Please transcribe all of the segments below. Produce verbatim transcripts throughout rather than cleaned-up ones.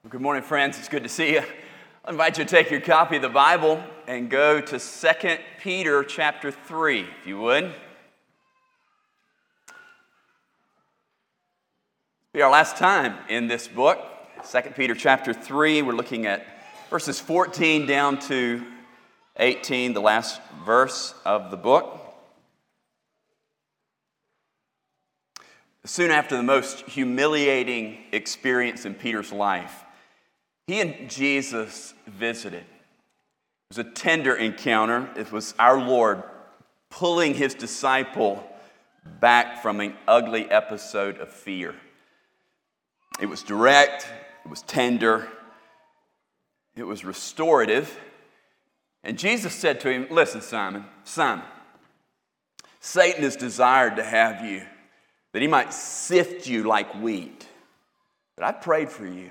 Good morning, friends. It's good to see you. I invite you to take your copy of the Bible and go to Second Peter chapter three, if you would. It'll be our last time in this book, Second Peter chapter three. We're looking at verses fourteen down to eighteen, the last verse of the book. Soon after the most humiliating experience in Peter's life, he and Jesus visited. It was a tender encounter. It was our Lord pulling his disciple back from an ugly episode of fear. It was direct, it was tender, it was restorative. And Jesus said to him, "Listen, Simon, Simon, Satan has desired to have you, that he might sift you like wheat. But I prayed for you.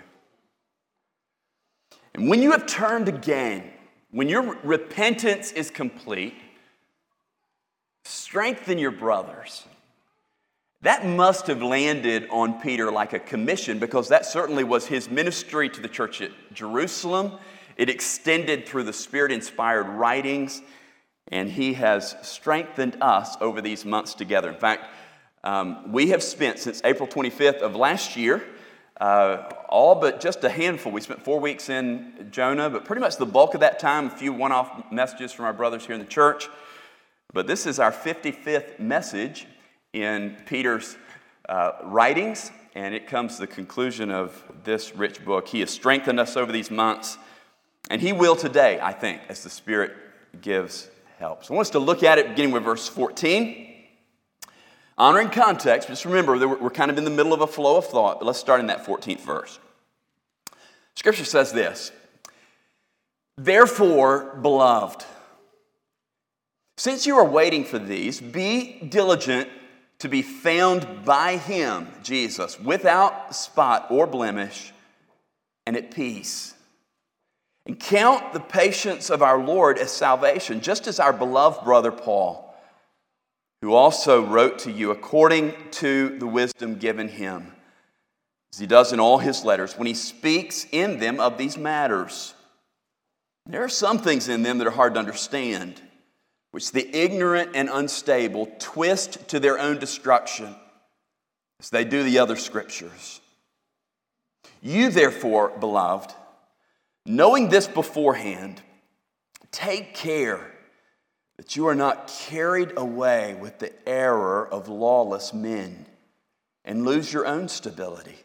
And when you have turned again, when your repentance is complete, strengthen your brothers." That must have landed on Peter like a commission, because that certainly was his ministry to the church at Jerusalem. It extended through the Spirit-inspired writings, and he has strengthened us over these months together. In fact, um, we have spent since April twenty-fifth of last year, Uh, all but just a handful. We spent four weeks in Jonah, but pretty much the bulk of that time, a few one-off messages from our brothers here in the church. But this is our fifty-fifth message in Peter's uh, writings, and it comes to the conclusion of this rich book. He has strengthened us over these months, and he will today, I think, as the Spirit gives help. So I want us to look at it beginning with verse fourteen. Honoring context, just remember that we're kind of in the middle of a flow of thought, but let's start in that fourteenth verse. Scripture says this: "Therefore, beloved, since you are waiting for these, be diligent to be found by him," Jesus, "without spot or blemish and at peace. And count the patience of our Lord as salvation, just as our beloved brother Paul, who also wrote to you according to the wisdom given him, as he does in all his letters, when he speaks in them of these matters. There are some things in them that are hard to understand, which the ignorant and unstable twist to their own destruction, as they do the other scriptures. You therefore, beloved, knowing this beforehand, take care that you are not carried away with the error of lawless men and lose your own stability,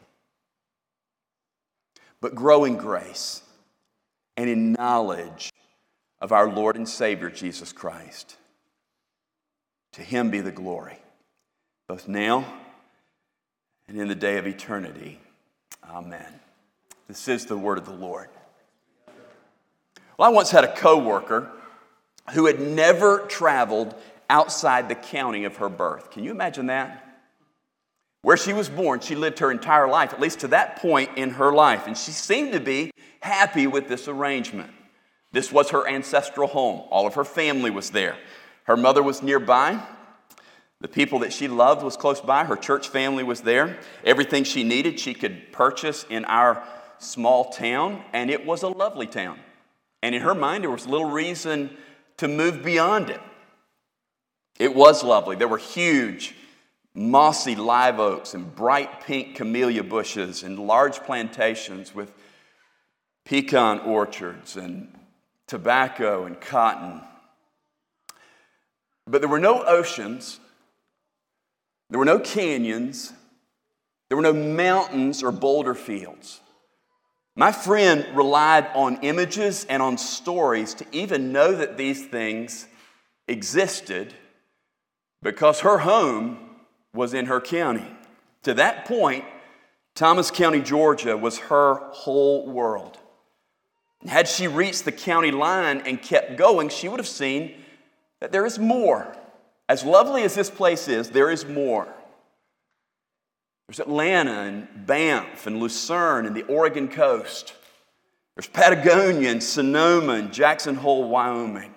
but grow in grace and in knowledge of our Lord and Savior Jesus Christ. To him be the glory, both now and in the day of eternity. Amen." This is the word of the Lord. Well, I once had a coworker who had never traveled outside the county of her birth. Can you imagine that? Where she was born, she lived her entire life, at least to that point in her life, and she seemed to be happy with this arrangement. This was her ancestral home. All of her family was there. Her mother was nearby. The people that she loved was close by. Her church family was there. Everything she needed she could purchase in our small town, and it was a lovely town. And in her mind, there was little reason to move beyond it. It was lovely. There were huge, mossy live oaks and bright pink camellia bushes and large plantations with pecan orchards and tobacco and cotton. But there were no oceans. There were no canyons. There were no mountains or boulder fields. My friend relied on images and on stories to even know that these things existed, because her home was in her county. To that point, Thomas County, Georgia was her whole world. Had she reached the county line and kept going, she would have seen that there is more. As lovely as this place is, there is more. There's Atlanta and Banff and Lucerne and the Oregon coast. There's Patagonia and Sonoma and Jackson Hole, Wyoming.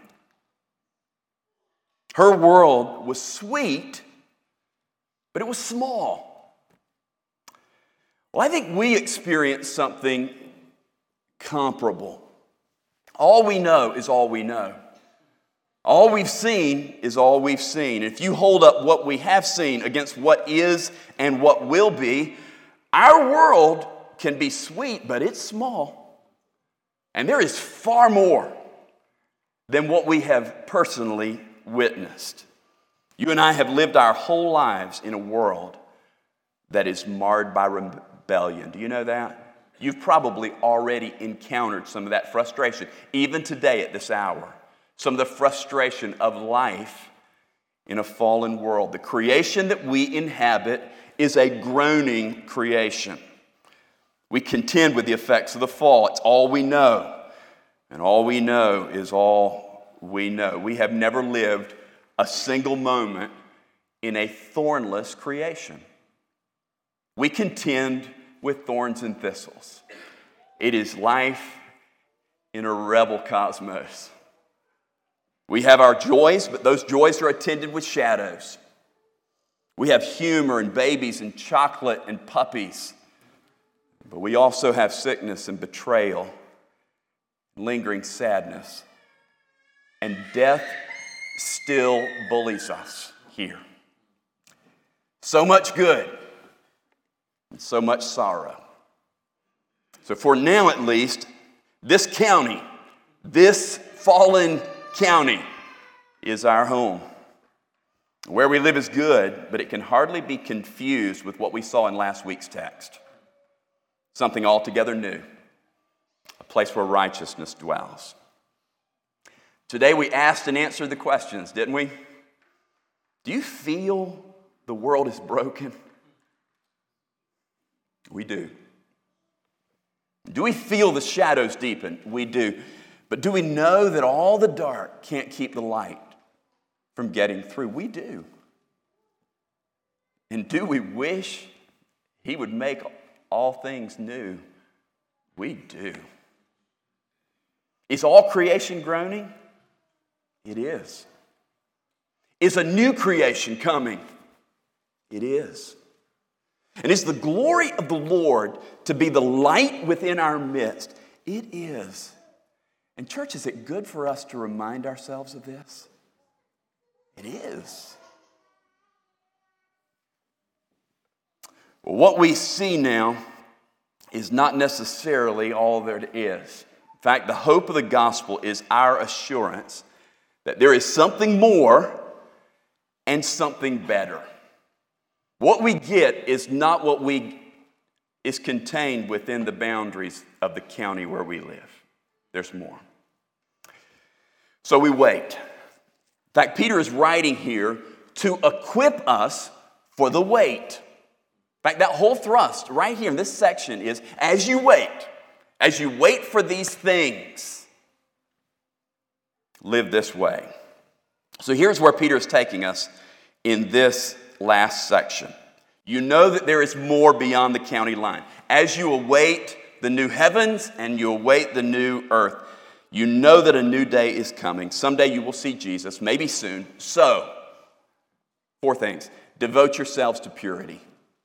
Her world was sweet, but it was small. Well, I think we experience something comparable. All we know is all we know. All we've seen is all we've seen. If you hold up what we have seen against what is and what will be, our world can be sweet, but it's small. And there is far more than what we have personally witnessed. You and I have lived our whole lives in a world that is marred by rebellion. Do you know that? You've probably already encountered some of that frustration, even today at this hour. Some of the frustration of life in a fallen world. The creation that we inhabit is a groaning creation. We contend with the effects of the fall. It's all we know. And all we know is all we know. We have never lived a single moment in a thornless creation. We contend with thorns and thistles. It is life in a rebel cosmos. We have our joys, but those joys are attended with shadows. We have humor and babies and chocolate and puppies. But we also have sickness and betrayal, lingering sadness. And death still bullies us here. So much good and so much sorrow. So for now at least, this county, this fallen county is our home. Where we live is good, but it can hardly be confused with what we saw in last week's text. Something altogether new, a place where righteousness dwells. Today we asked and answered the questions, didn't we? Do you feel the world is broken? We do. Do we feel the shadows deepen? We do. But do we know that all the dark can't keep the light from getting through? We do. And do we wish He would make all things new? We do. Is all creation groaning? It is. Is a new creation coming? It is. And is the glory of the Lord to be the light within our midst? It is. And church, is it good for us to remind ourselves of this? It is. Well, what we see now is not necessarily all that is. In fact, the hope of the gospel is our assurance that there is something more and something better. What we get is not what we is contained within the boundaries of the county where we live. There's more. So we wait. In fact, Peter is writing here to equip us for the wait. In fact, that whole thrust right here in this section is as you wait, as you wait for these things, live this way. So here's where Peter is taking us in this last section. You know that there is more beyond the county line. As you await the new heavens and you await the new earth, you know that a new day is coming. Someday you will see Jesus, maybe soon. So, four things. Devote yourselves to purity.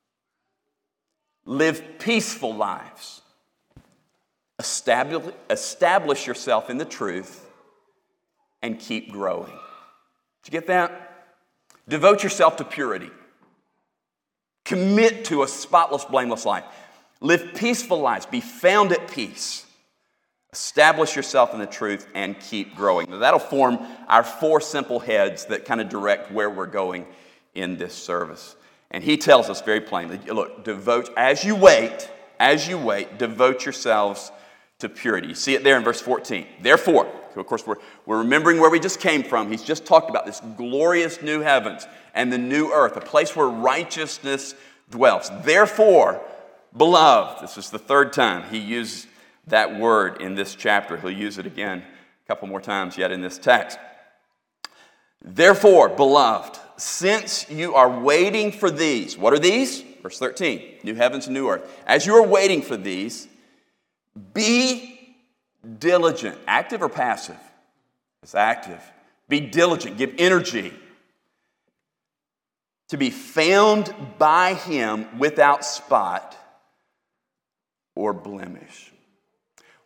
Live peaceful lives. Establish, establish yourself in the truth and keep growing. Did you get that? Devote yourself to purity. Commit to a spotless, blameless life. Live peaceful lives. Be found at peace. Establish yourself in the truth and keep growing. Now, that'll form our four simple heads that kind of direct where we're going in this service. And he tells us very plainly, look, devote, as you wait, as you wait, devote yourselves to purity. You see it there in verse fourteen. Therefore, so of course, we're, we're remembering where we just came from. He's just talked about this glorious new heavens and the new earth, a place where righteousness dwells. Therefore, beloved, this is the third time he used that word in this chapter. He'll use it again a couple more times yet in this text. Therefore, beloved, since you are waiting for these, what are these? Verse thirteen, new heavens and new earth. As you are waiting for these, be diligent. Active or passive? It's active. Be diligent. Give energy to be found by him without spot or blemish.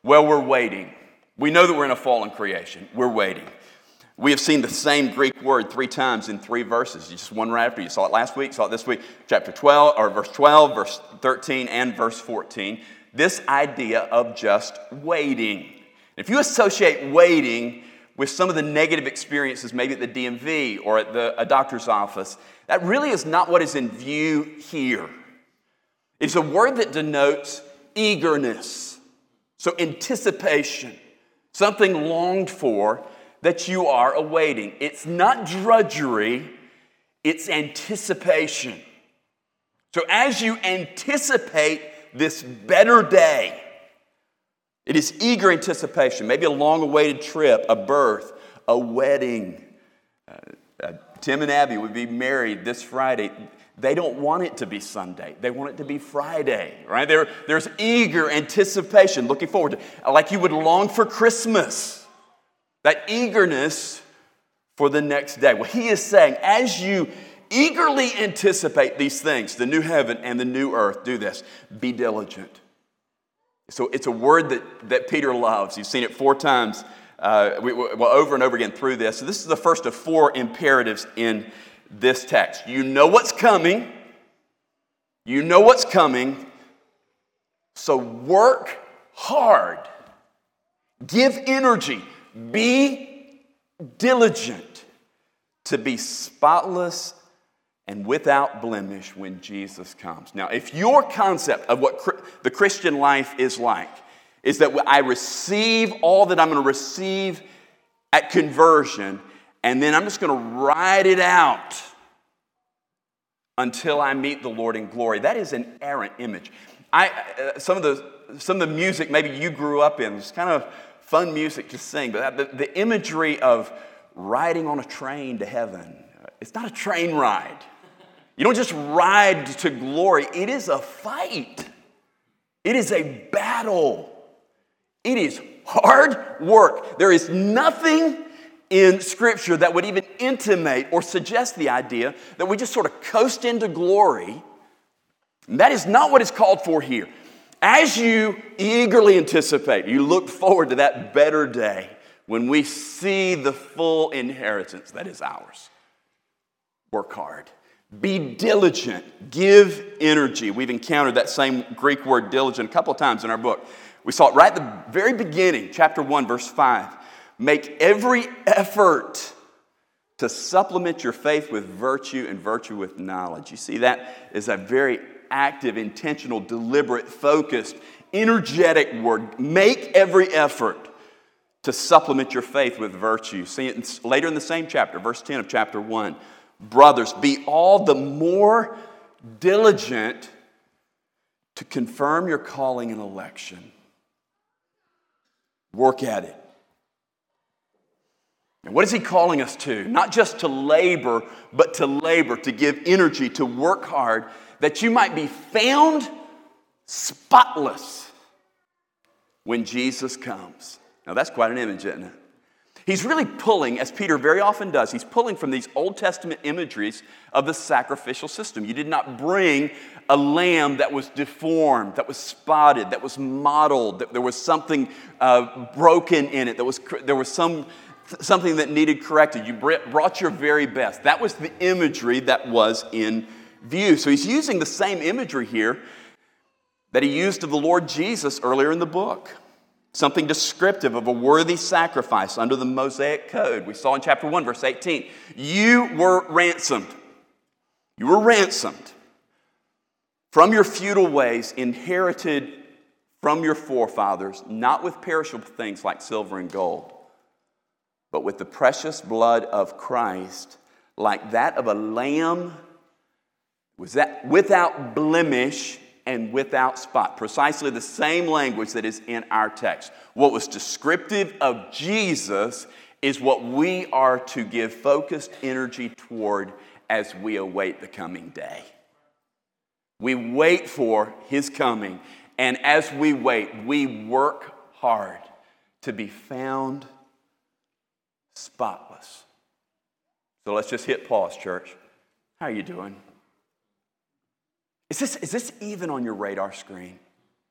Well, we're waiting. We know that we're in a fallen creation. We're waiting. We have seen the same Greek word three times in three verses. Just one right after. You saw it last week, saw it this week. Chapter twelve, or verse twelve, verse thirteen, and verse fourteen. This idea of just waiting. If you associate waiting with some of the negative experiences, maybe at the D M V or at the, a doctor's office, that really is not what is in view here. It's a word that denotes eagerness. So anticipation, something longed for that you are awaiting. It's not drudgery, it's anticipation. So as you anticipate this better day, it is eager anticipation, maybe a long-awaited trip, a birth, a wedding. Uh, uh, Tim and Abby would be married this Friday. They don't want it to be Sunday. They want it to be Friday, right? There, there's eager anticipation, looking forward to, like you would long for Christmas. That eagerness for the next day. Well, he is saying, as you eagerly anticipate these things, the new heaven and the new earth, do this. Be diligent. So it's a word that, that Peter loves. You've seen it four times, uh, we, well, over and over again through this. So this is the first of four imperatives in this text. You know what's coming. You know what's coming. So work hard. Give energy. Be diligent to be spotless and without blemish when Jesus comes. Now, if your concept of what the Christian life is like is that I receive all that I'm going to receive at conversion, and then I'm just going to ride it out until I meet the Lord in glory, that is an errant image. I uh, some of the some of the music maybe you grew up in, it's kind of fun music to sing, but the, the imagery of riding on a train to heaven, it's not a train ride. You don't just ride to glory. It is a fight. It is a battle. It is hard work. There is nothing in Scripture that would even intimate or suggest the idea that we just sort of coast into glory. And that is not what is called for here. As you eagerly anticipate, you look forward to that better day when we see the full inheritance that is ours. Work hard. Be diligent. Give energy. We've encountered that same Greek word diligent a couple of times in our book. We saw it right at the very beginning, chapter one, verse five. Make every effort to supplement your faith with virtue and virtue with knowledge. You see, that is a very active, intentional, deliberate, focused, energetic word. Make every effort to supplement your faith with virtue. See it later in the same chapter, verse ten of chapter one. Brothers, be all the more diligent to confirm your calling and election. Work at it. And what is he calling us to? Not just to labor, but to labor, to give energy, to work hard, that you might be found spotless when Jesus comes. Now that's quite an image, isn't it? He's really pulling, as Peter very often does, he's pulling from these Old Testament imageries of the sacrificial system. You did not bring a lamb that was deformed, that was spotted, that was mottled, that there was something uh, broken in it, that was there was some something that needed corrected. You brought your very best. That was the imagery that was in view. So he's using the same imagery here that he used of the Lord Jesus earlier in the book. Something descriptive of a worthy sacrifice under the Mosaic Code. We saw in chapter one, verse eighteen. You were ransomed. You were ransomed from your futile ways, inherited from your forefathers, not with perishable things like silver and gold, but with the precious blood of Christ, like that of a lamb, was that without blemish and without spot. Precisely the same language that is in our text. What was descriptive of Jesus is what we are to give focused energy toward as we await the coming day. We wait for his coming, and as we wait, we work hard to be found spotless. So let's just hit pause, church. How are you doing? Is this, is this even on your radar screen?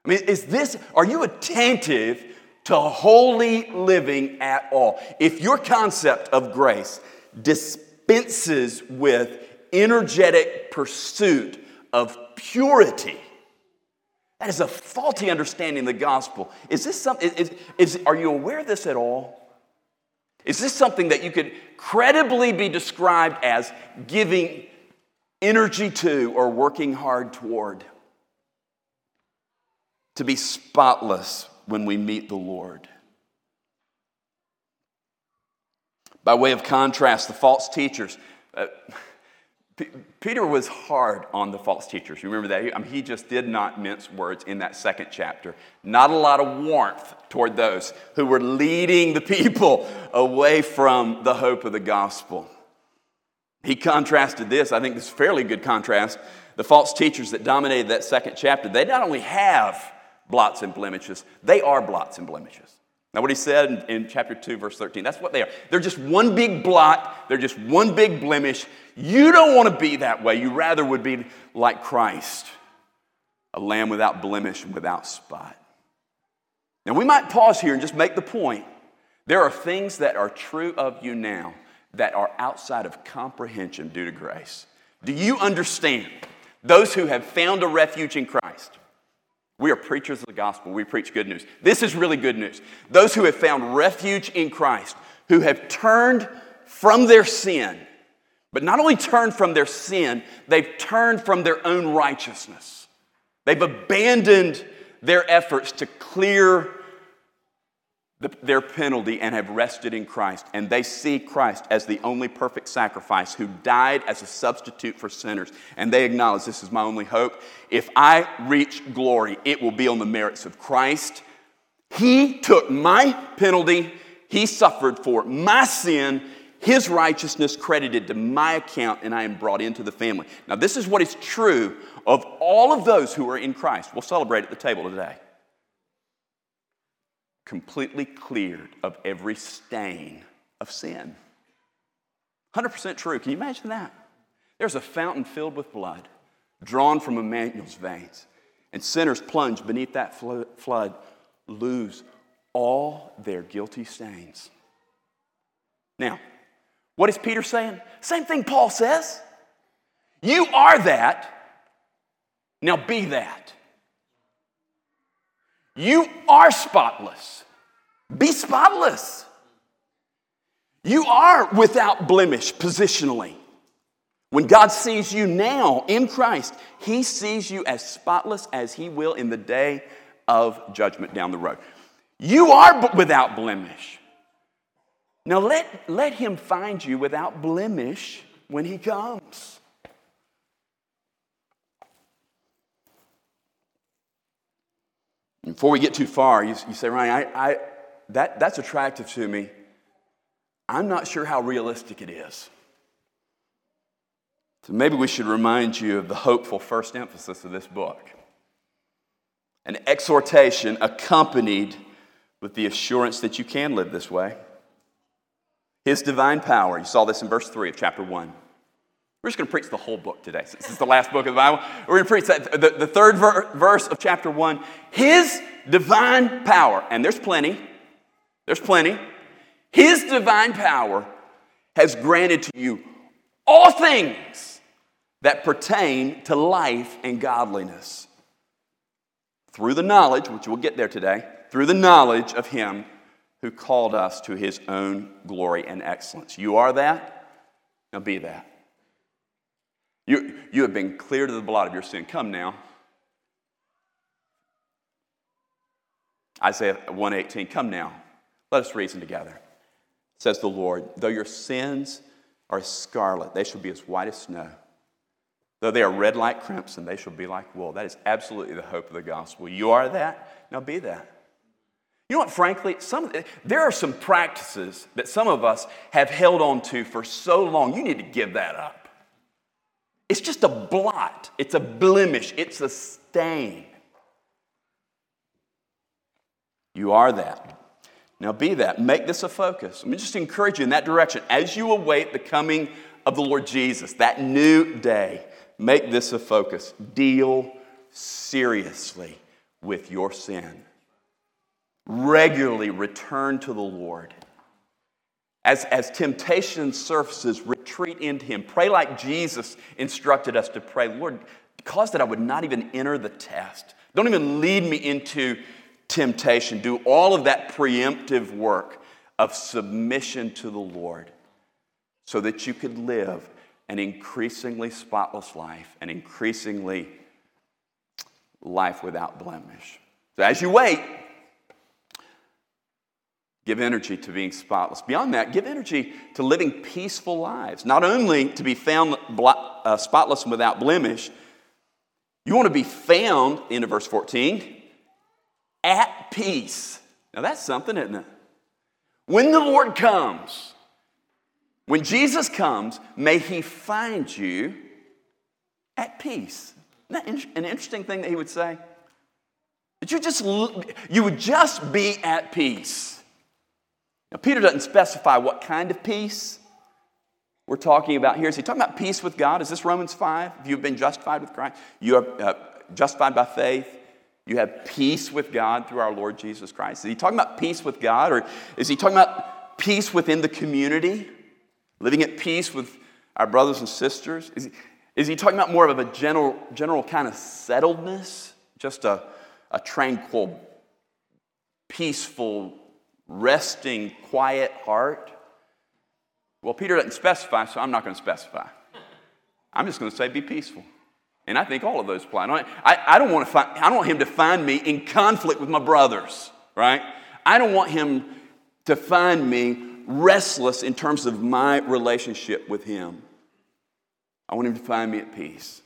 I mean, is this, are you attentive to holy living at all? If your concept of grace dispenses with energetic pursuit of purity, that is a faulty understanding of the gospel. Is this something, is, is, are you aware of this at all? Is this something that you could credibly be described as giving energy to or working hard toward? To be spotless when we meet the Lord. By way of contrast, the false teachers. Uh, P- Peter was hard on the false teachers. You remember that? He, I mean, he just did not mince words in that second chapter. Not a lot of warmth toward those who were leading the people away from the hope of the gospel. He contrasted this. I think this is a fairly good contrast. The false teachers that dominated that second chapter, they not only have blots and blemishes, they are blots and blemishes. Now what he said in, in chapter two, verse thirteen, that's what they are. They're just one big blot. They're just one big blemish. You don't want to be that way. You rather would be like Christ, a lamb without blemish and without spot. Now we might pause here and just make the point. There are things that are true of you now that are outside of comprehension due to grace. Do you understand? Those who have found a refuge in Christ. We are preachers of the gospel. We preach good news. This is really good news. Those who have found refuge in Christ, who have turned from their sin, but not only turned from their sin, they've turned from their own righteousness. They've abandoned their efforts to clear the, their penalty and have rested in Christ. And they see Christ as the only perfect sacrifice who died as a substitute for sinners. And they acknowledge, this is my only hope. If I reach glory, it will be on the merits of Christ. He took my penalty. He suffered for my sin. His righteousness credited to my account, and I am brought into the family. Now, this is what is true of all of those who are in Christ. We'll celebrate at the table today. Completely cleared of every stain of sin. one hundred percent true. Can you imagine that? There's a fountain filled with blood, drawn from Emmanuel's veins, and sinners plunged beneath that flood lose all their guilty stains. Now, what is Peter saying? Same thing Paul says. You are that. Now be that. You are spotless. Be spotless. You are without blemish positionally. When God sees you now in Christ, He sees you as spotless as He will in the day of judgment down the road. You are without blemish. Now let, let Him find you without blemish when He comes. Before we get too far, you, you say, Ryan, I, I, that, that's attractive to me. I'm not sure how realistic it is. So maybe we should remind you of the hopeful first emphasis of this book. An exhortation accompanied with the assurance that you can live this way. His divine power. You saw this in verse three of chapter one. We're just going to preach the whole book today. Since this is the last book of the Bible. We're going to preach that, the, the third ver- verse of chapter one. His divine power. And there's plenty. There's plenty. His divine power has granted to you all things that pertain to life and godliness. Through the knowledge, which we'll get there today, through the knowledge of Him who called us to His own glory and excellence. You are that. Now be that. You, you have been cleared of the blot of your sin. Come now. Isaiah one eighteen, come now. Let us reason together. Says the Lord, though your sins are as scarlet, they shall be as white as snow. Though they are red like crimson, they shall be like wool. That is absolutely the hope of the gospel. You are that. Now be that. You know what, frankly, some, there are some practices that some of us have held on to for so long. You need to give that up. It's just a blot. It's a blemish. It's a stain. You are that. Now be that. Make this a focus. Let me just encourage you in that direction. As you await the coming of the Lord Jesus, that new day, make this a focus. Deal seriously with your sin. Regularly return to the Lord. As, as temptation surfaces, retreat into Him. Pray like Jesus instructed us to pray. Lord, cause that I would not even enter the test. Don't even lead me into temptation. Do all of that preemptive work of submission to the Lord so that you could live an increasingly spotless life, an increasingly life without blemish. So as you wait, give energy to being spotless. Beyond that, give energy to living peaceful lives. Not only to be found uh, spotless and without blemish, you want to be found, into verse fourteen, at peace. Now that's something, isn't it? When the Lord comes, when Jesus comes, may He find you at peace. Isn't that an interesting thing that He would say? That you just you would just be at peace. Now, Peter doesn't specify what kind of peace we're talking about here. Is he talking about peace with God? Is this Romans five? If you've been justified with Christ, you are uh, justified by faith. You have peace with God through our Lord Jesus Christ. Is he talking about peace with God, or is he talking about peace within the community? Living at peace with our brothers and sisters? Is he, is he talking about more of a general, general kind of settledness? Just a, a tranquil, peaceful, resting, quiet heart? Well, Peter doesn't specify, so I'm not going to specify. I'm just going to say be peaceful. And I think all of those apply. I, I, don't want to find, I don't want him to find me in conflict with my brothers, right? I don't want him to find me restless in terms of my relationship with him. I want him to find me at peace.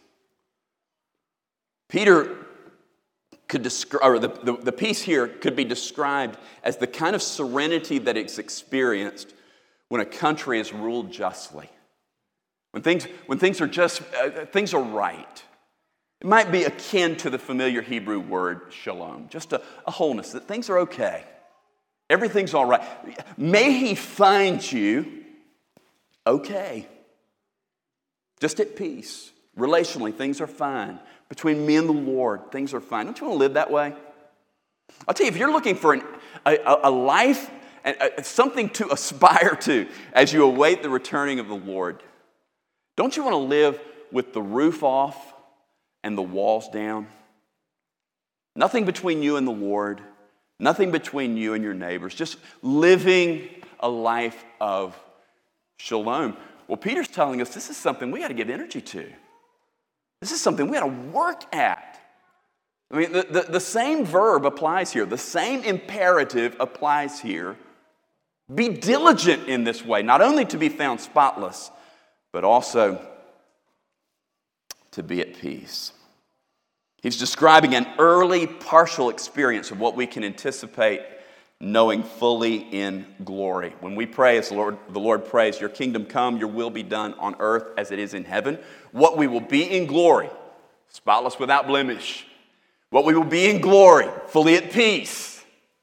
Peter could describe, or the, the, the peace here could be described as the kind of serenity that is experienced when a country is ruled justly. When things, when things are just, uh, things are right. It might be akin to the familiar Hebrew word shalom, just a, a wholeness, that things are okay. Everything's all right. May He find you okay. Just at peace. Relationally, things are fine. Between me and the Lord, things are fine. Don't you want to live that way? I'll tell you, if you're looking for an, a, a life, a, something to aspire to as you await the returning of the Lord, don't you want to live with the roof off and the walls down? Nothing between you and the Lord. Nothing between you and your neighbors. Just living a life of shalom. Well, Peter's telling us this is something we got to give energy to. This is something we got to work at. I mean, the, the, the same verb applies here. The same imperative applies here. Be diligent in this way, not only to be found spotless, but also to be at peace. He's describing an early partial experience of what we can anticipate knowing fully in glory. When we pray as the Lord, the Lord prays, your kingdom come, your will be done on earth as it is in heaven. What we will be in glory, spotless without blemish. What we will be in glory, fully at peace.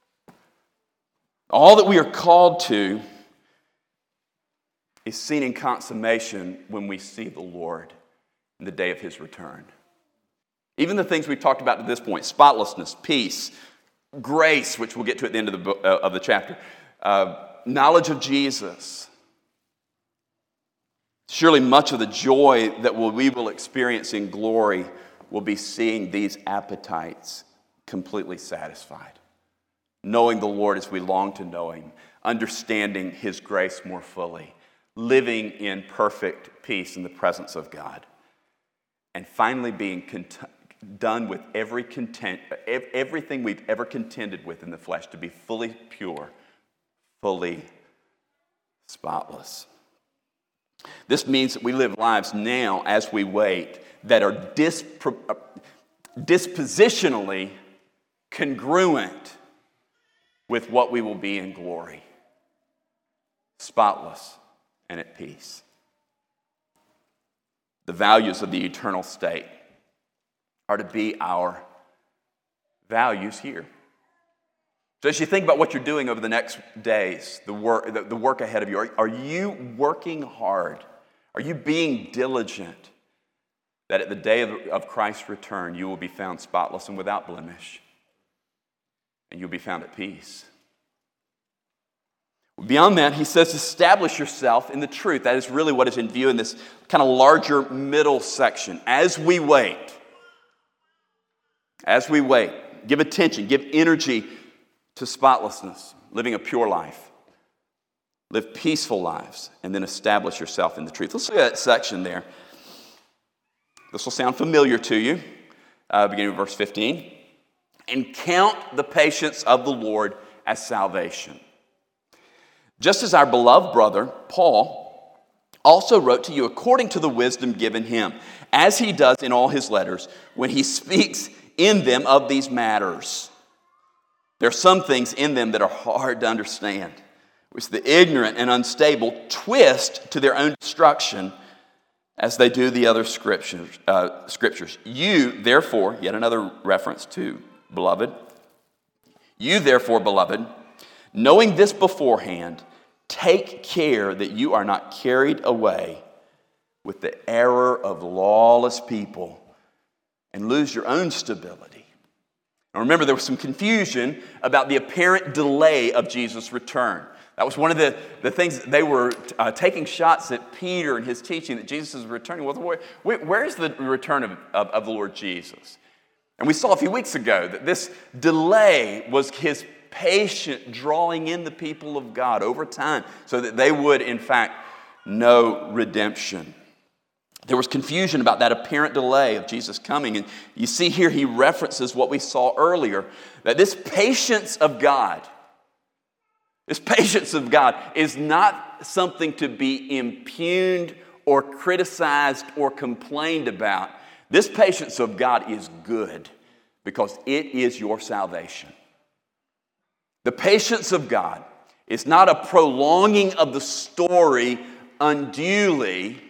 All that we are called to is seen in consummation when we see the Lord in the day of His return. Even the things we've talked about to this point, spotlessness, peace, grace, which we'll get to at the end of the, book, uh, of the chapter, uh, knowledge of Jesus. Surely much of the joy that we'll, we will experience in glory will be seeing these appetites completely satisfied. Knowing the Lord as we long to know Him, understanding His grace more fully, living in perfect peace in the presence of God, and finally being cont- done with every content, everything we've ever contended with in the flesh, to be fully pure, fully spotless. This means that we live lives now as we wait that are dispro- dispositionally congruent with what we will be in glory. Spotless and at peace. The values of the eternal state are to be our values here. So as you think about what you're doing over the next days, the work, the, the work ahead of you, are, are you working hard? Are you being diligent that at the day of, of Christ's return you will be found spotless and without blemish? and you'll be found at peace. Beyond that, he says, establish yourself in the truth. That is really what is in view in this kind of larger middle section. As we wait, as we wait, give attention, give energy to spotlessness, living a pure life. Live peaceful lives, and then establish yourself in the truth. Let's look at that section there. This will sound familiar to you, uh, beginning with verse fifteen. And count the patience of the Lord as salvation. Just as our beloved brother, Paul, also wrote to you according to the wisdom given him, as he does in all his letters, when he speaks in them of these matters. There are some things in them that are hard to understand, which the ignorant and unstable twist to their own destruction, as they do the other scriptures. Uh, scriptures. You, therefore, yet another reference to beloved. You, therefore, beloved, knowing this beforehand, take care that you are not carried away with the error of lawless people and lose your own stability. Now remember, there was some confusion about the apparent delay of Jesus' return. That was one of the, the things that they were uh, taking shots at Peter and his teaching that Jesus is returning. Well, where, where is the return of, of, of the Lord Jesus? And we saw a few weeks ago that this delay was his patient drawing in the people of God over time so that they would, in fact, know redemption. There was confusion about that apparent delay of Jesus coming. And you see here he references what we saw earlier, that this patience of God, this patience of God is not something to be impugned or criticized or complained about. This patience of God is good because it is your salvation. The patience of God is not a prolonging of the story unduly.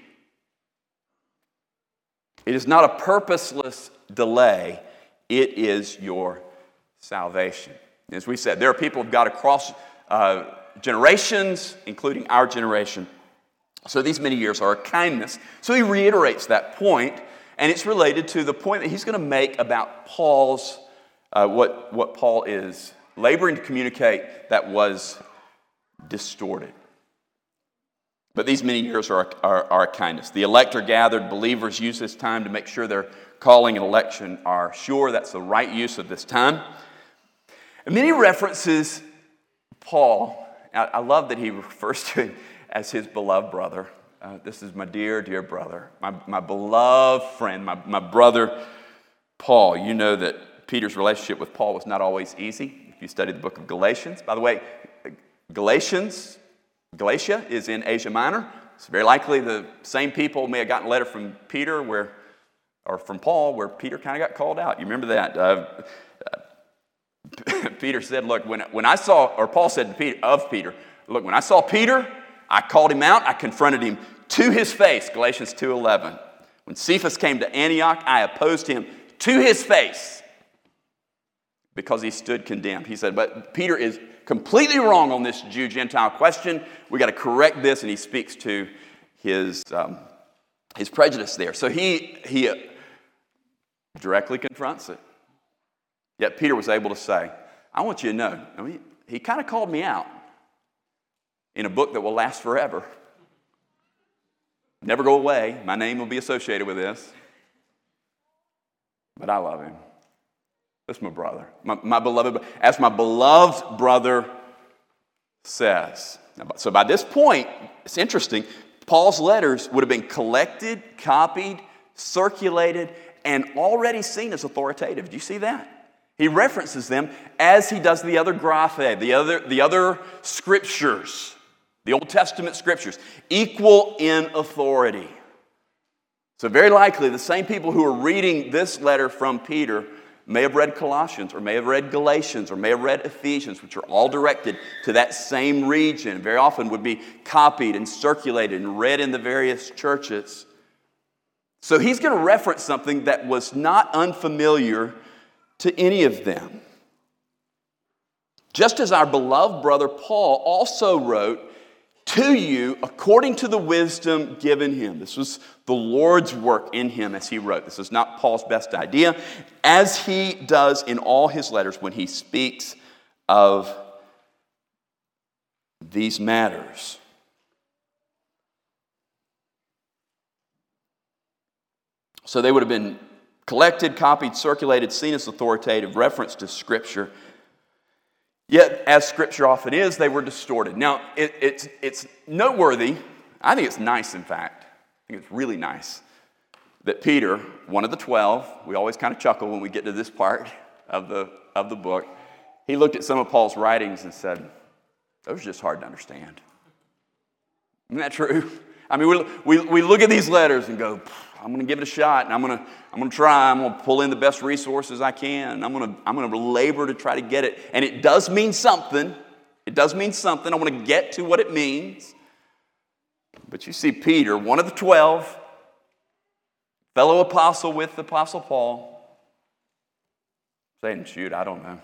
It is not a purposeless delay. It is your salvation. As we said, there are people of God across uh, generations, including our generation. So these many years are a kindness. So he reiterates that point, and it's related to the point that he's going to make about Paul's, uh, what, what Paul is laboring to communicate that was distorted. But these many years are, are, are a kindness. The elect are gathered. Believers use this time to make sure their calling and election are sure. That's the right use of this time. And then he references Paul. I, I love that he refers to him as his beloved brother. Uh, this is my dear, dear brother, my, my beloved friend, my, my brother Paul. You know that Peter's relationship with Paul was not always easy. If you study the book of Galatians. By the way, Galatians, Galatia is in Asia Minor. It's very likely the same people may have gotten a letter from Peter where, or from Paul where Peter kind of got called out. You remember that? Uh, uh, Peter said, look, when, when I saw, or Paul said to Peter, of Peter, look, when I saw Peter, I called him out, I confronted him to his face, Galatians two eleven. When Cephas came to Antioch, I opposed him to his face because he stood condemned. He said, but Peter is completely wrong on this Jew-Gentile question. We got to correct this, and he speaks to his um, his prejudice there. So he he uh, directly confronts it. Yet Peter was able to say, I want you to know, I mean, he kind of called me out in a book that will last forever. Never go away. My name will be associated with this. But I love him. That's my brother. My, my beloved, as my beloved brother says. So by this point, it's interesting, Paul's letters would have been collected, copied, circulated, and already seen as authoritative. Do you see that? He references them as he does the other graphe, the other, the other scriptures, the Old Testament scriptures, equal in authority. So very likely the same people who are reading this letter from Peter may have read Colossians or may have read Galatians or may have read Ephesians, which are all directed to that same region. Very often would be copied and circulated and read in the various churches. So he's going to reference something that was not unfamiliar to any of them. Just as our beloved brother Paul also wrote to you according to the wisdom given him. This was the Lord's work in him as he wrote. This is not Paul's best idea. As he does in all his letters when he speaks of these matters. So they would have been collected, copied, circulated, seen as authoritative, reference to Scripture. Yet, as Scripture often is, they were distorted. Now, it, it's, it's noteworthy, I think it's nice, in fact, I think it's really nice, that Peter, one of the twelve, we always kind of chuckle when we get to this part of the, of the book, he looked at some of Paul's writings and said, those are just hard to understand. Isn't that true? I mean, we, we, we look at these letters and go, I'm going to give it a shot, and I'm going to I'm going to try. I'm going to pull in the best resources I can. I'm going to I'm going to labor to try to get it, and it does mean something. It does mean something. I want to get to what it means. But you see, Peter, one of the twelve, fellow apostle with the Apostle Paul, saying, "Shoot, I don't know.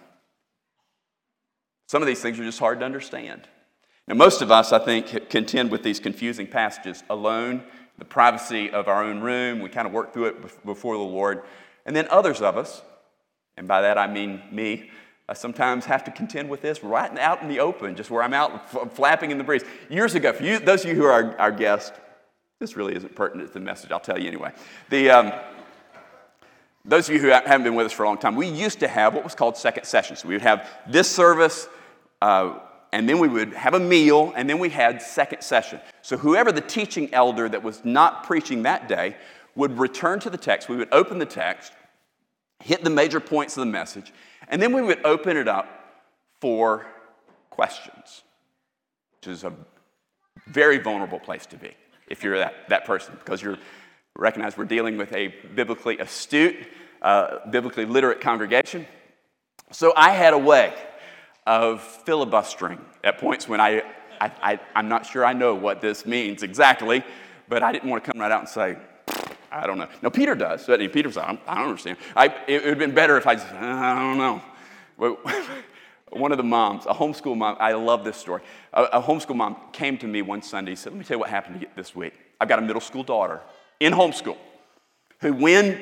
Some of these things are just hard to understand." Now, most of us, I think, contend with these confusing passages alone, the privacy of our own room. We kind of work through it before the Lord. And then others of us, and by that I mean me, I sometimes have to contend with this right out in the open, just where I'm out f- flapping in the breeze. Years ago, for you, those of you who are our, our guests, this really isn't pertinent to the message, I'll tell you anyway. The, um, those of you who haven't been with us for a long time, we used to have what was called second session. So we would have this service, uh, and then we would have a meal, and then we had second session. So whoever the teaching elder that was not preaching that day would return to the text. We would open the text, hit the major points of the message, and then we would open it up for questions, which is a very vulnerable place to be if you're that, that person, because you recognize we're dealing with a biblically astute, uh, biblically literate congregation. So I had a way of filibustering at points when I, I, I, I'm not sure I know what this means exactly, but I didn't want to come right out and say, I don't know. Now, Peter does. I mean, Peter's like, I don't understand. I, it would have been better if I just, I don't know. But one of the moms, a homeschool mom, I love this story. A, a homeschool mom came to me one Sunday and said, let me tell you what happened to you this week. I've got a middle school daughter in homeschool who, when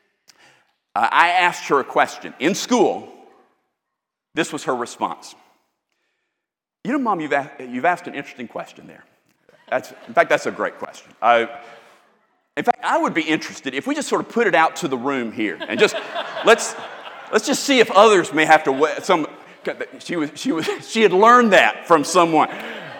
uh, I asked her a question in school, this was her response. You know, Mom, you've asked, you've asked an interesting question there. That's, in fact, that's a great question. Uh, in fact, I would be interested if we just sort of put it out to the room here and just let's let's just see if others may have to. Some she was she was she had learned that from someone.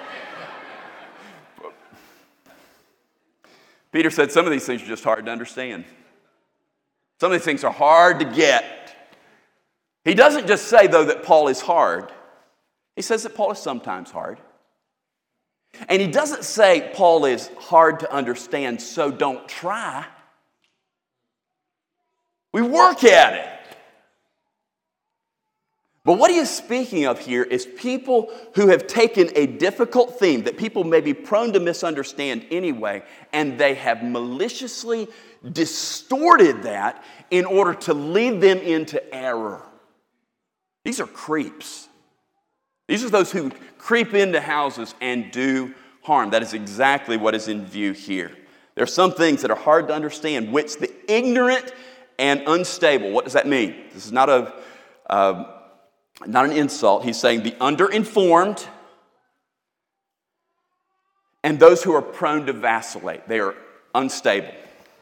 Peter said some of these things are just hard to understand. Some of these things are hard to get. He doesn't just say, though, that Paul is hard. He says that Paul is sometimes hard. And he doesn't say Paul is hard to understand, so don't try. We work at it. But what he is speaking of here is people who have taken a difficult theme that people may be prone to misunderstand anyway, and they have maliciously distorted that in order to lead them into error. These are creeps. These are those who creep into houses and do harm. That is exactly what is in view here. There are some things that are hard to understand, which the ignorant and unstable, what does that mean? This is not a uh, not an insult. He's saying the underinformed and those who are prone to vacillate. They are unstable.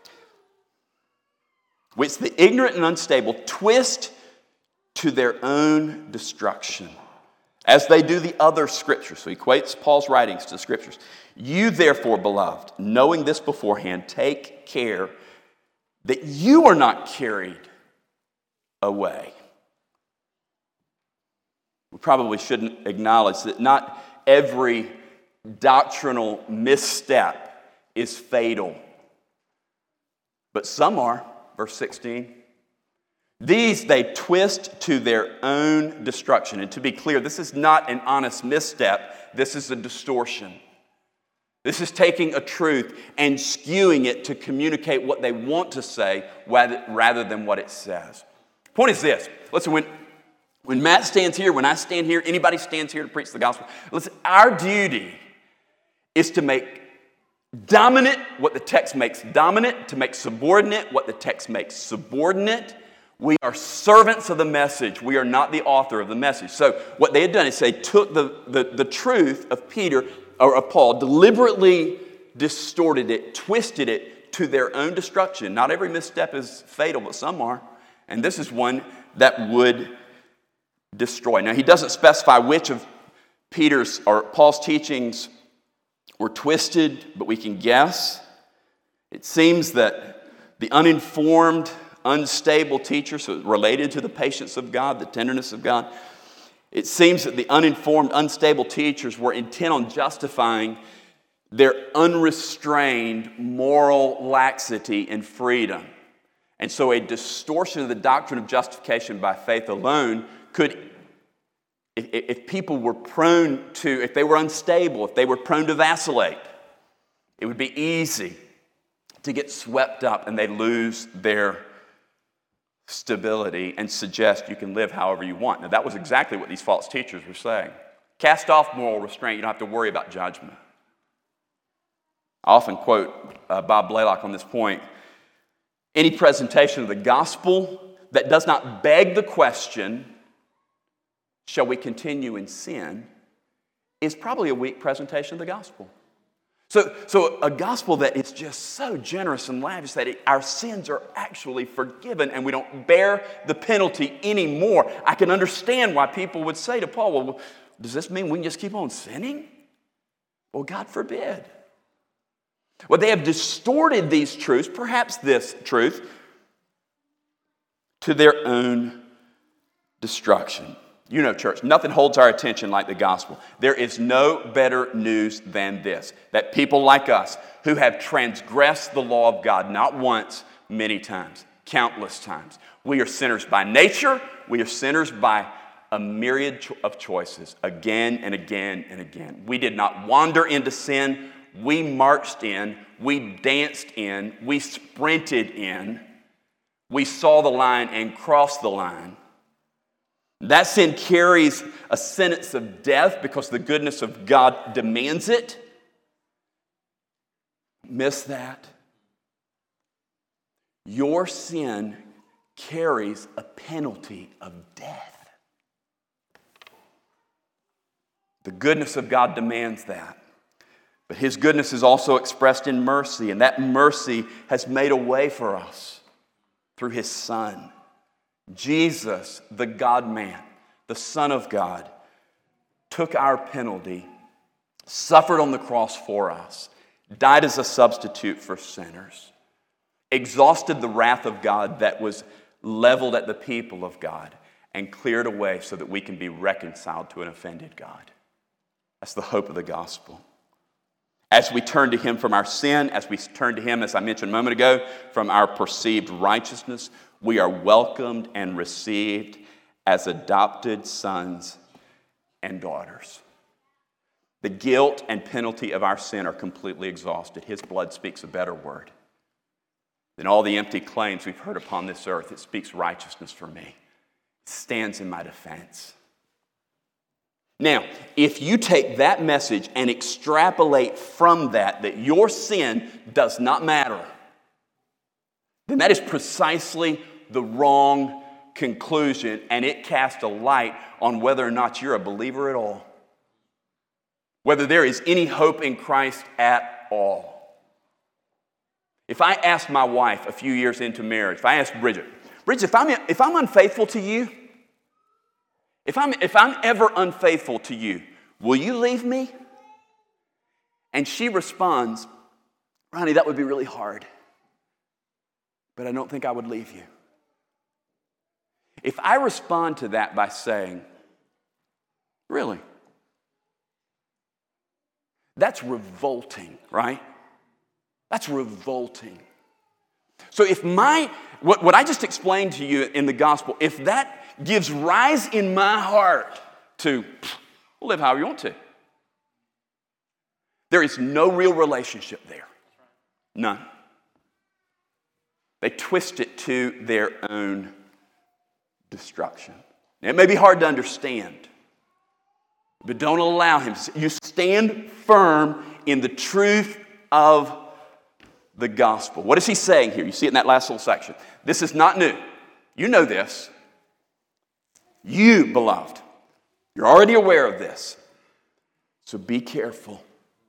Which the ignorant and unstable twist to their own destruction, as they do the other scriptures. So he equates Paul's writings to the scriptures. You therefore, beloved, knowing this beforehand, take care that you are not carried away. We probably shouldn't acknowledge that not every doctrinal misstep is fatal, but some are. Verse sixteen. These they twist to their own destruction. And to be clear, this is not an honest misstep. This is a distortion. This is taking a truth and skewing it to communicate what they want to say rather than what it says. Point is this. Listen, when, when Matt stands here, when I stand here, anybody stands here to preach the gospel, listen, our duty is to make dominant what the text makes dominant, to make subordinate what the text makes subordinate. We are servants of the message. We are not the author of the message. So what they had done is they took the, the, the truth of Peter, or of Paul, deliberately distorted it, twisted it to their own destruction. Not every misstep is fatal, but some are. And this is one that would destroy. Now, he doesn't specify which of Peter's or Paul's teachings were twisted, but we can guess. It seems that the uninformed, unstable teachers, so related to the patience of God, the tenderness of God, it seems that the uninformed, unstable teachers were intent on justifying their unrestrained moral laxity and freedom. And so a distortion of the doctrine of justification by faith alone could, if, if people were prone to, if they were unstable, if they were prone to vacillate, it would be easy to get swept up and they lose their stability and suggest you can live however you want. Now, that was exactly what these false teachers were saying. Cast off moral restraint. You don't have to worry about judgment. I often quote uh, Bob Blaylock on this point. Any presentation of the gospel that does not beg the question, shall we continue in sin, is probably a weak presentation of the gospel. So, so a gospel that is just so generous and lavish that it, our sins are actually forgiven and we don't bear the penalty anymore. I can understand why people would say to Paul, well, does this mean we can just keep on sinning? Well, God forbid. Well, they have distorted these truths, perhaps this truth, to their own destruction. You know, church, nothing holds our attention like the gospel. There is no better news than this, that people like us who have transgressed the law of God not once, many times, countless times. We are sinners by nature. We are sinners by a myriad of choices, again and again and again. We did not wander into sin. We marched in. We danced in. We sprinted in. We saw the line and crossed the line. That sin carries a sentence of death because the goodness of God demands it. Miss that. Your sin carries a penalty of death. The goodness of God demands that. But His goodness is also expressed in mercy, and that mercy has made a way for us through His Son. Jesus, the God-man, the Son of God, took our penalty, suffered on the cross for us, died as a substitute for sinners, exhausted the wrath of God that was leveled at the people of God, and cleared away so that we can be reconciled to an offended God. That's the hope of the gospel. As we turn to Him from our sin, as we turn to Him, as I mentioned a moment ago, from our perceived righteousness, we are welcomed and received as adopted sons and daughters. The guilt and penalty of our sin are completely exhausted. His blood speaks a better word than all the empty claims we've heard upon this earth. It speaks righteousness for me. It stands in my defense. Now, if you take that message and extrapolate from that that your sin does not matter, then that is precisely the wrong conclusion, and it casts a light on whether or not you're a believer at all. Whether there is any hope in Christ at all. If I asked my wife a few years into marriage, if I asked Bridget, Bridget, if I'm, if I'm unfaithful to you, if I'm, if I'm ever unfaithful to you, will you leave me? And she responds, Ronnie, that would be really hard, but I don't think I would leave you. If I respond to that by saying, really? That's revolting, right? That's revolting. So if my, what, what I just explained to you in the gospel, if that gives rise in my heart to live however you want to, there is no real relationship there. None. They twist it to their own destruction. Now, it may be hard to understand, but don't allow him. You stand firm in the truth of the gospel. What is he saying here? You see it in that last little section. This is not new. You know this. You, beloved, you're already aware of this. So be careful.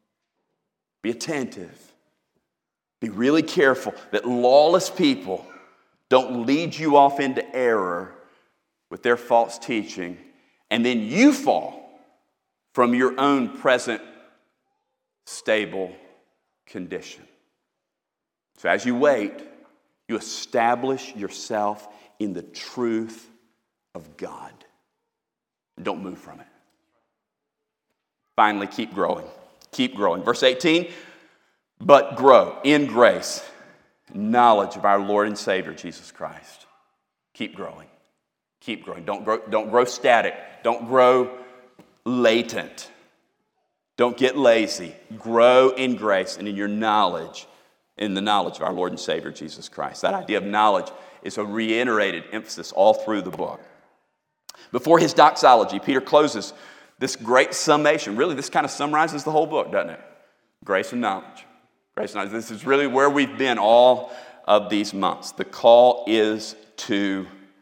Be attentive. Be really careful that lawless people don't lead you off into error with their false teaching, and then you fall from your own present stable condition. So as you wait, you establish yourself in the truth of God. Don't move from it. Finally, keep growing. Keep growing. Verse eighteen, but grow in grace, knowledge of our Lord and Savior, Jesus Christ. Keep growing. Keep growing. Don't grow, don't grow static. Don't grow latent. Don't get lazy. Grow in grace and in your knowledge, in the knowledge of our Lord and Savior, Jesus Christ. That idea of knowledge is a reiterated emphasis all through the book. Before his doxology, Peter closes this great summation. Really, this kind of summarizes the whole book, doesn't it? Grace and knowledge. Grace and knowledge. This is really where we've been all of these months. The call is to,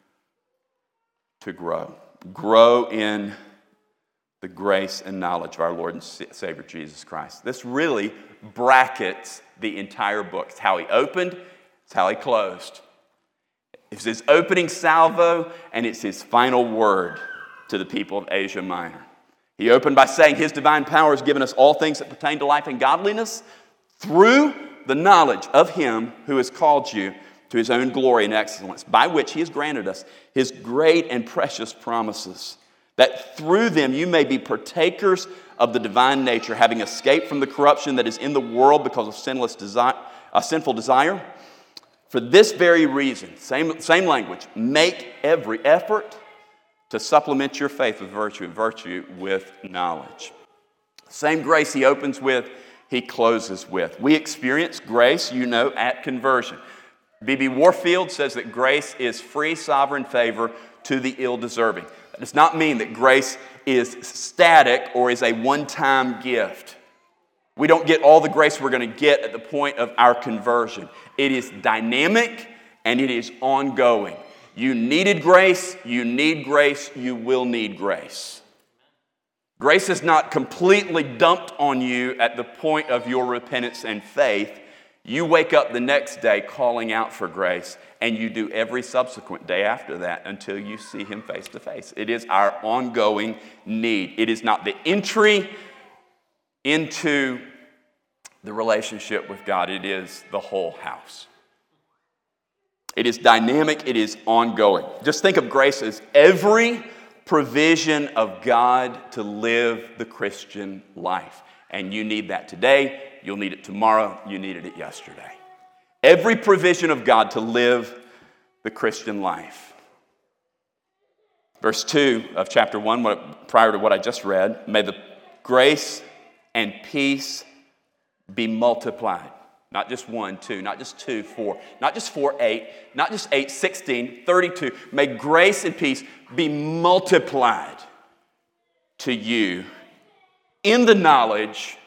to grow. Grow in the grace and knowledge of our Lord and Savior, Jesus Christ. This really brackets the entire book. It's how he opened, it's how he closed. It's his opening salvo, and it's his final word to the people of Asia Minor. He opened by saying his divine power has given us all things that pertain to life and godliness through the knowledge of him who has called you to his own glory and excellence, by which he has granted us his great and precious promises, that through them you may be partakers of the divine nature, having escaped from the corruption that is in the world because of sinless desire, uh, sinful desire. For this very reason, same, same language, make every effort to supplement your faith with virtue, and virtue with knowledge. Same grace he opens with, he closes with. We experience grace, you know, at conversion. B B Warfield says that grace is free sovereign favor to the ill-deserving. That does not mean that grace is static or is a one-time gift. We don't get all the grace we're going to get at the point of our conversion. It is dynamic and it is ongoing. You needed grace, you need grace, you will need grace. Grace is not completely dumped on you at the point of your repentance and faith. You wake up the next day calling out for grace, and you do every subsequent day after that until you see him face to face. It is our ongoing need. It is not the entry into the relationship with God. It is the whole house. It is dynamic. It is ongoing. Just think of grace as every provision of God to live the Christian life. And you need that today. You'll need it tomorrow. You needed it yesterday. Every provision of God to live the Christian life. Verse two of chapter one, what, prior to what I just read, may the grace and peace be multiplied. Not just one, two, not just two, four, not just four, eight, not just eight, sixteen, thirty-two. May grace and peace be multiplied to you in the knowledge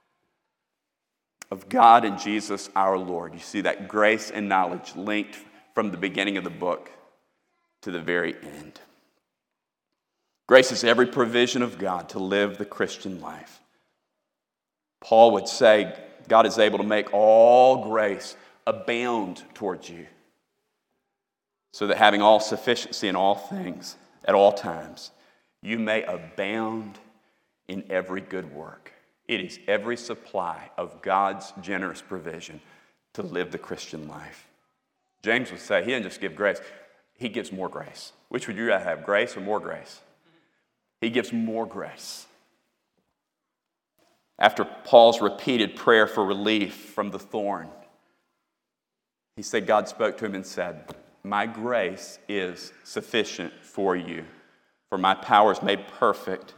of God and Jesus our Lord. You see that grace and knowledge linked from the beginning of the book to the very end. Grace is every provision of God to live the Christian life. Paul would say, God is able to make all grace abound towards you, so that having all sufficiency in all things at all times, you may abound in every good work. It is every supply of God's generous provision to live the Christian life. James would say he didn't just give grace, he gives more grace. Which would you rather have, grace or more grace? He gives more grace. After Paul's repeated prayer for relief from the thorn, he said God spoke to him and said, my grace is sufficient for you, for my power is made perfect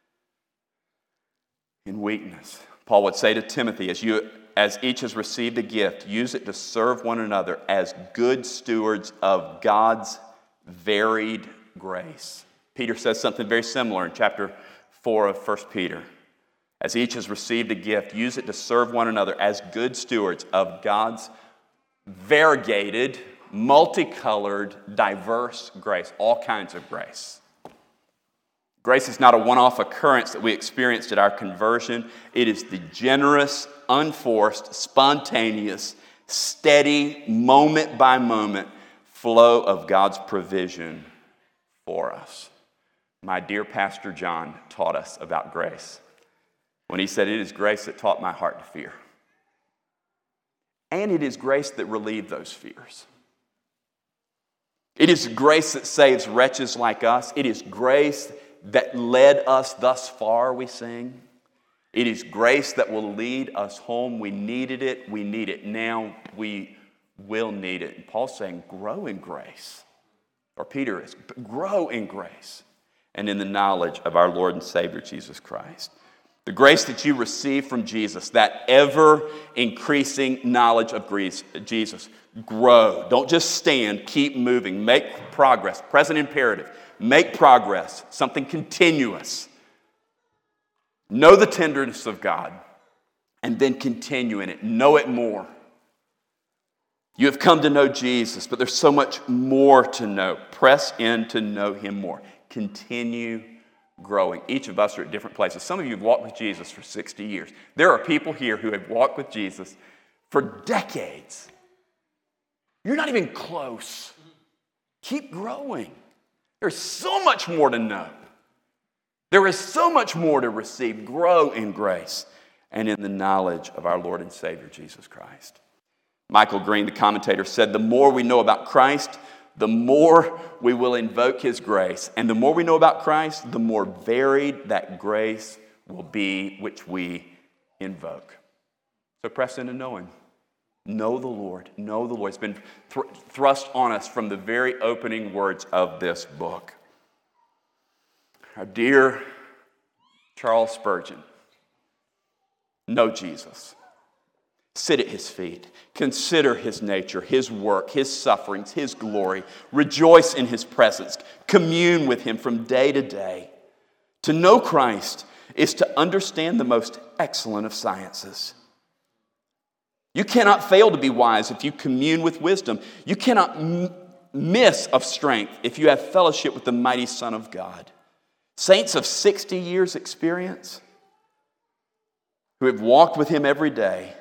in weakness. Paul would say to Timothy, as you, as each has received a gift, use it to serve one another as good stewards of God's varied grace. Peter says something very similar in chapter four of First Peter. As each has received a gift, use it to serve one another as good stewards of God's variegated multicolored, diverse grace, all kinds of grace. Grace is not a one-off occurrence that we experienced at our conversion. It is the generous, unforced, spontaneous, steady, moment-by-moment flow of God's provision for us. My dear Pastor John taught us about grace when he said, "It is grace that taught my heart to fear." And it is grace that relieved those fears. It is grace that saves wretches like us. It is grace that led us thus far, we sing. It is grace that will lead us home. We needed it. We need it now. We will need it. And Paul's saying, grow in grace. Or Peter is, grow in grace and in the knowledge of our Lord and Savior, Jesus Christ. The grace that you receive from Jesus, that ever-increasing knowledge of Jesus, grow. Don't just stand, keep moving, make progress. Present imperative, make progress, something continuous. Know the tenderness of God, and then continue in it. Know it more. You have come to know Jesus, but there's so much more to know. Press in to know Him more. Continue growing. Each of us are at different places. Some of you have walked with Jesus for sixty years. There are people here who have walked with Jesus for decades. You're not even close. Keep growing. There's so much more to know. There is so much more to receive. Grow in grace and in the knowledge of our Lord and Savior, Jesus Christ. Michael Green, the commentator, said, the more we know about Christ, the more we will invoke His grace. And the more we know about Christ, the more varied that grace will be which we invoke. So press into knowing. Know the Lord. Know the Lord. It's been thr- thrust on us from the very opening words of this book. Our dear Charles Spurgeon, know Jesus. Sit at His feet. Consider His nature, His work, His sufferings, His glory. Rejoice in His presence. Commune with Him from day to day. To know Christ is to understand the most excellent of sciences. You cannot fail to be wise if you commune with wisdom. You cannot m- miss of strength if you have fellowship with the mighty Son of God. Saints of sixty years experience who have walked with Him every day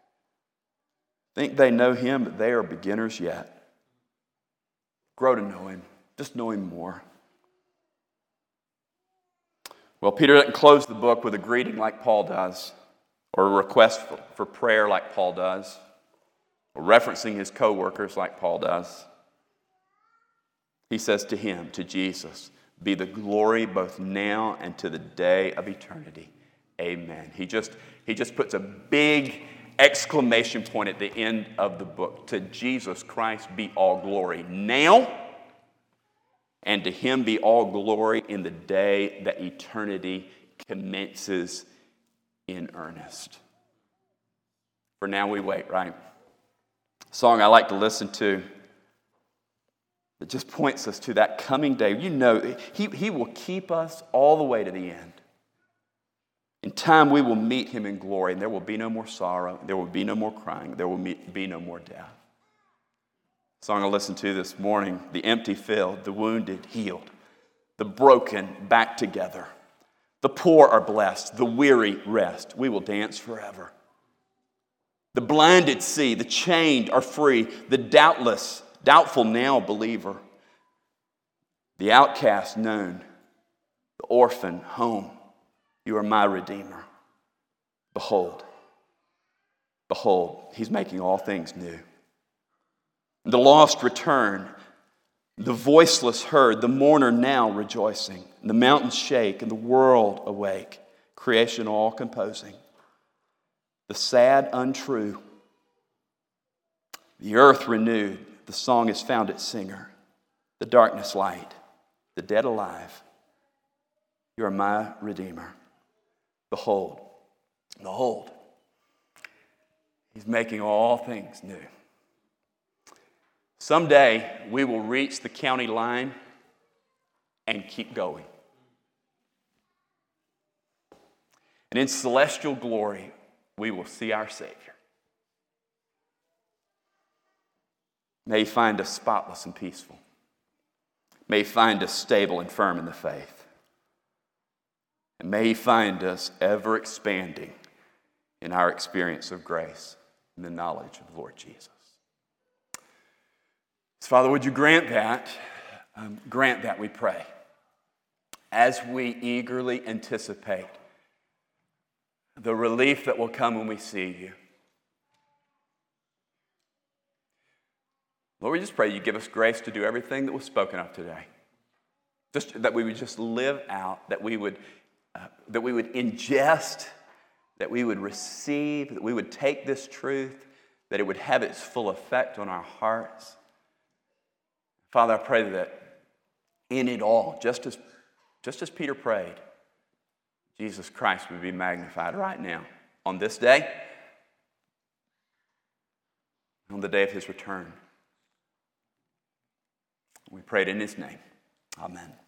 think they know Him, but they are beginners yet. Grow to know Him. Just know Him more. Well, Peter doesn't close the book with a greeting like Paul does, or a request for, for prayer like Paul does, or referencing his co-workers like Paul does. He says to him, to Jesus, be the glory both now and to the day of eternity. Amen. He just, he just puts a big exclamation point at the end of the book. To Jesus Christ be all glory now, and to Him be all glory in the day that eternity commences in earnest. For now we wait, right? A song I like to listen to that just points us to that coming day. You know, he, he will keep us all the way to the end. In time, we will meet Him in glory, and there will be no more sorrow. There will be no more crying. There will be no more death. The song I listened to this morning, the empty filled, the wounded healed, the broken back together. The poor are blessed, the weary rest. We will dance forever. The blinded see, the chained are free, the doubtless, doubtful now believer. The outcast known, the orphan home. You are my Redeemer. Behold, behold, He's making all things new. The lost return, the voiceless heard, the mourner now rejoicing. The mountains shake and the world awake, creation all composing. The sad untrue, the earth renewed, the song has found its singer. The darkness light, the dead alive. You are my Redeemer. Behold, behold, He's making all things new. Someday we will reach the county line and keep going. And in celestial glory, we will see our Savior. May He find us spotless and peaceful. May He find us stable and firm in the faith. And may He find us ever expanding in our experience of grace and the knowledge of the Lord Jesus. So, Father, would you grant that? Um, grant that, we pray, as we eagerly anticipate the relief that will come when we see you. Lord, we just pray you give us grace to do everything that was spoken of today. Just that we would just live out, that we would, uh, that we would ingest, that we would receive, that we would take this truth, that it would have its full effect on our hearts. Father, I pray that in it all, just as, just as Peter prayed, Jesus Christ would be magnified right now, on this day, on the day of His return. We prayed in His name. Amen.